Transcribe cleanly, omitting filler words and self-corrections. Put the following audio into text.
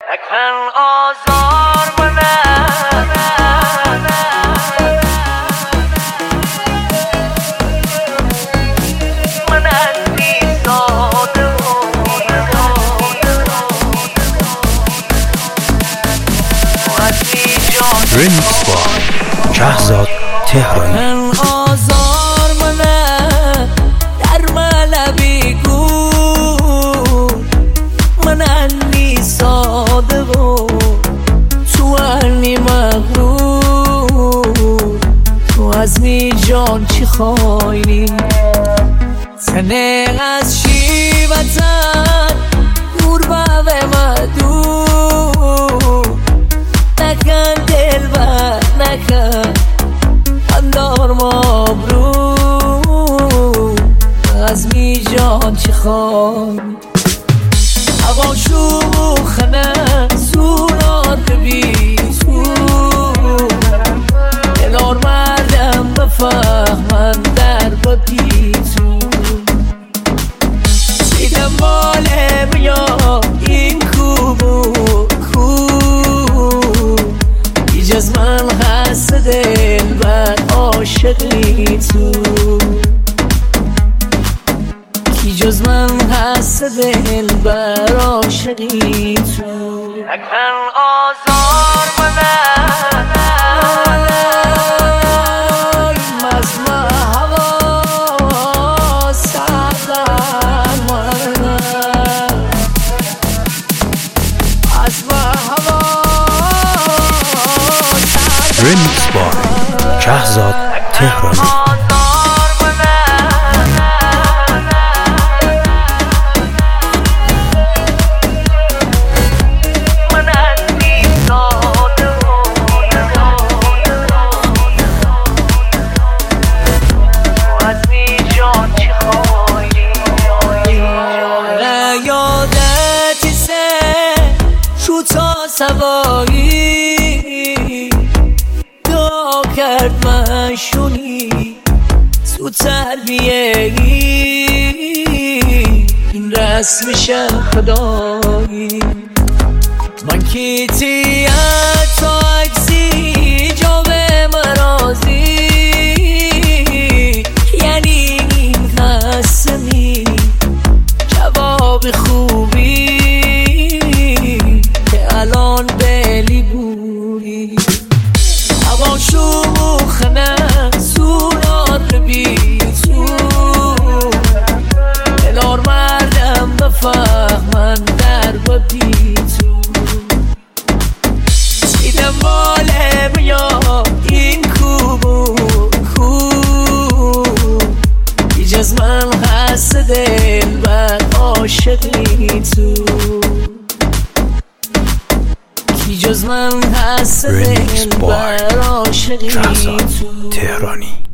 نکن آزار من اندی ساده ریمیکس با شهرزاد تهرانی. آزار منه در ملبی گو من انی ساده و تو انی مغرور. تو از می جان چی خواهی تنه از شیبتن دور به مدور. نکن دل بر نکن اندار مبرور. از می جان چی خواهی هوا شوخنه سورار ببی سور. دلار مردم بفهمن در ببی سور. سیدم باله بیا این کوبو بیج از من هست دل بر عاشقی تو. کی جز من هست دل بر عاشقی تو. نکن آزار منه مزمه هوا سردن منه مزمه هوا ریمیکس با شهرزاد تهرانی. سوایی دعا کرد مشونی تو تربیه این رسمش خدایی. من کیتیت تا اکسی جا به مرازی یعنی این قسمی جواب خوبی الان بلی بوری. هوا شوخنه سورار ببی سور. دلار مردم بفهمن در ببی تو. سیدم باله بیا این کوبو بیج از من هست دل بر عاشقی تو. جز من هست دل بر عاشقی تو. تهرانی.